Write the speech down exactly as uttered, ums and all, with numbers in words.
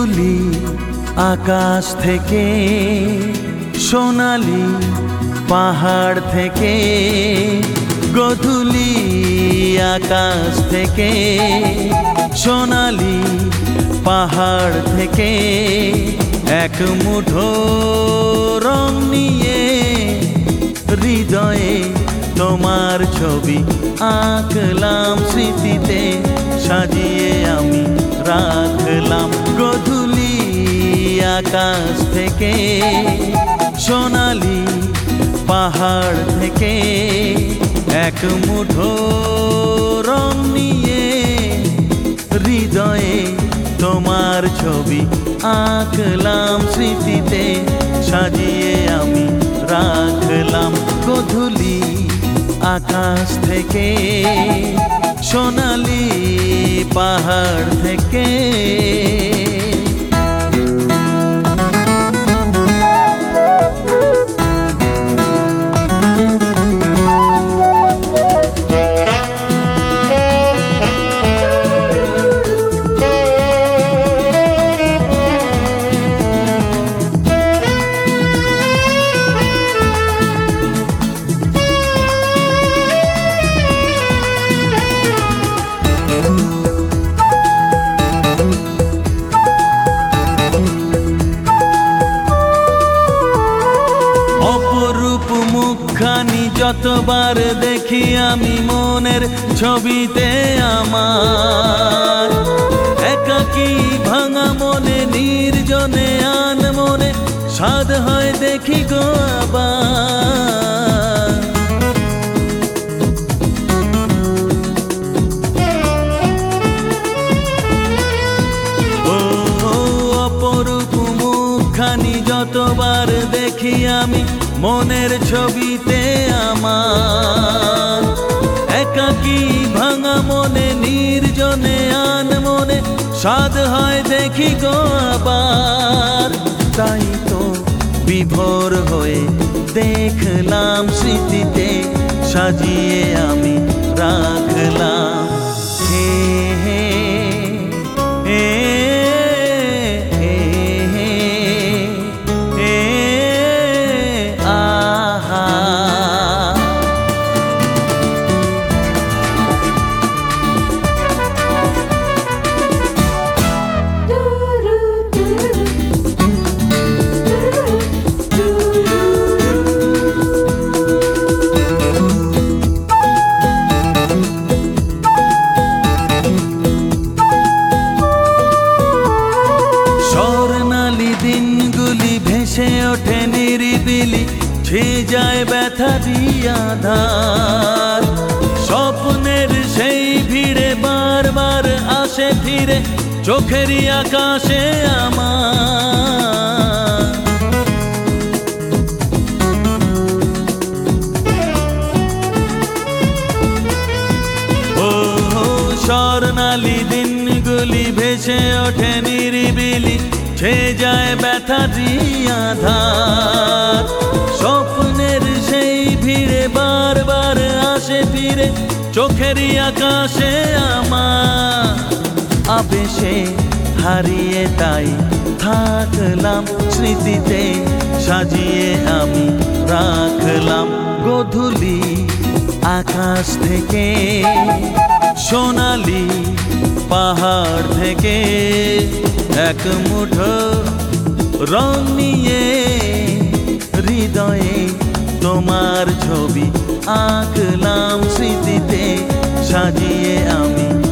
ধুলি আকাশ থেকে, সোনালি পাহাড় থেকে, গধূলি আকাশ থেকে, সোনালি পাহাড় থেকে, এক মুঠো রং নিয়ে হৃদয়ে তোমার ছবি আঁকলাম, স্মৃতিতে সাজিয়ে আমি রাখলাম। গধূলি আকাশ থেকে, সোনালি পাহাড় থেকে, এক মুঠো রং নিয়ে হৃদয়ে তোমার ছবি আঁকলাম, স্মৃতিতে সাজিয়ে আমি রাখলাম। গধূলি আকাশ থেকে, সোনালি পাহাড় থেকে। অপরূপ মুখখানি যতবার দেখি আমি মনের ছবিতে আমার, একাকী ভাঙা মনে নির্জনে আন মনে সাধ হয় দেখি গো আবার। ও অপরূপ মুখখানি যতবার দেখি আমি মনের ছবিতে আমার, একাকী ভাঙা মনে নির্জনে আন মনে সাধ হয় দেখি গো আবার। তাই তো বিভোর হয়ে দেখলাম, স্মৃতিতে সাজিয়ে আমি রাখলাম। হে হে হে দিনগুলি ভেসে ওঠে নিরিবিলি, ছেয়ে যায় ব্যথারি আধার। স্বপ্নের সেই ভিড়ে বারবার আসে ফিরে চোখেরই আকাশে আমার। ও স্বর্ণালী দিনগুলি ভেসে ওঠে নিরিবিলি, ছেয়ে যায় ব্যথারি আধার। স্বপ্নের সেই ভিড়ে বারবার আসে ফিরে চোখেরই আকাশে আমার। আবেশে হারিয়ে তাই থাকলাম, স্মৃতিতে সাজিয়ে আমি রাখলাম। গধূলি আকাশ থেকে, সোনালি পাহাড় থেকে, এক মুঠো রং নিয়ে হৃদয়ে তোমার ছবি আঁকলাম, স্মৃতিতে সাজিয়ে আমি